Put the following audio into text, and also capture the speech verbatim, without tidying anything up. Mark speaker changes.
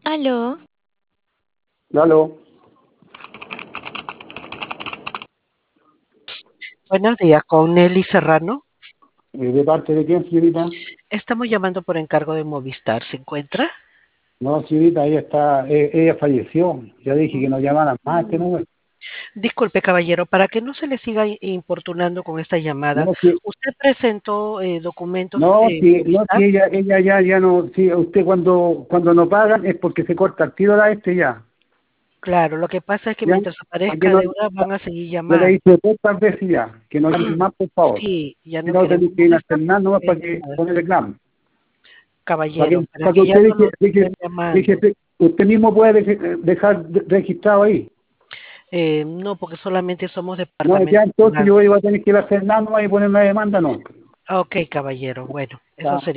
Speaker 1: Aló,
Speaker 2: Lalo,
Speaker 3: Buenos días, con Nelly Serrano.
Speaker 2: eh, ¿de parte de quién, señorita?
Speaker 3: Estamos llamando por encargo de Movistar. ¿Se encuentra?
Speaker 2: No, señorita, ella está, eh, ella falleció. Ya dije que no llamaran más a este
Speaker 3: Mm.
Speaker 2: número.
Speaker 3: Disculpe, caballero, para que no se le siga i- importunando con esta llamada,
Speaker 2: No, si,
Speaker 3: ¿usted presentó eh, documentos
Speaker 2: no,
Speaker 3: en
Speaker 2: si, no, si
Speaker 3: Movistar?
Speaker 2: ella, ella ya, ya no, si usted cuando, cuando no pagan es porque se corta el tiro a este ya.
Speaker 3: Claro, lo que pasa es que
Speaker 2: ¿Ya?
Speaker 3: mientras
Speaker 2: ¿Para qué
Speaker 3: aparezca
Speaker 2: no?
Speaker 3: deuda van a seguir
Speaker 2: Yo le
Speaker 3: llamando.
Speaker 2: dije tantas veces ya, que no llamen más, por favor.
Speaker 3: Sí, ya
Speaker 2: Si
Speaker 3: no
Speaker 2: no,
Speaker 3: queremos
Speaker 2: tenéis que ir a hacer
Speaker 3: molestar
Speaker 2: nada
Speaker 3: porque
Speaker 2: nomás
Speaker 3: es
Speaker 2: para que
Speaker 3: una-
Speaker 2: poner reclamo. Para
Speaker 3: caballero,
Speaker 2: que,
Speaker 3: para
Speaker 2: para
Speaker 3: que
Speaker 2: que
Speaker 3: ya
Speaker 2: usted
Speaker 3: no
Speaker 2: deje,
Speaker 3: lo
Speaker 2: deje,
Speaker 3: estén llamando.
Speaker 2: deje- usted mismo puede deje- dejar de- registrado ahí.
Speaker 3: Eh, no, porque solamente somos
Speaker 2: No, ya
Speaker 3: departamento
Speaker 2: entonces
Speaker 3: penal.
Speaker 2: yo voy a tener que ir a hacer nada nomás y poner una demanda, no.
Speaker 3: Ok, caballero, bueno, eso
Speaker 2: Ya.
Speaker 3: sería.